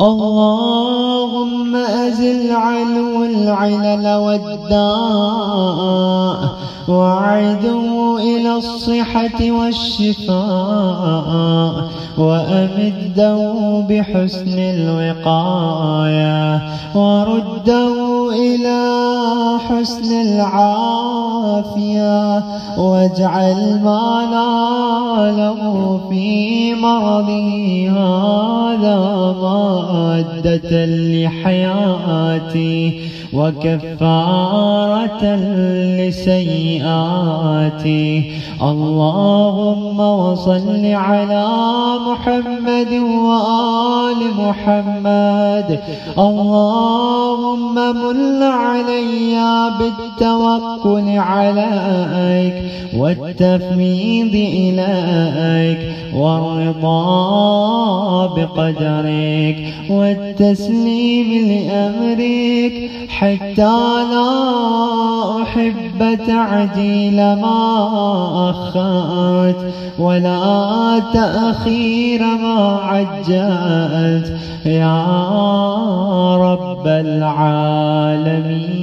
اللهم أزل علو العلل والداء وأعده إلى الصحة والشفاء وأمده بحسن الوقاية ورده إلى حسن العافية واجعل ما ناله في مرضه هذا مادة لحياتي وكفارة لسيئاتي. اللهم وصل على محمد وآل محمد. اللهم من علي بالتوكل عليك والتفويض إليك والرضا بقدرك والتسليم لأمرك حتى لا أحب تعجيل ما أخرت ولا تأخير ما عجلت يا رب العالمين.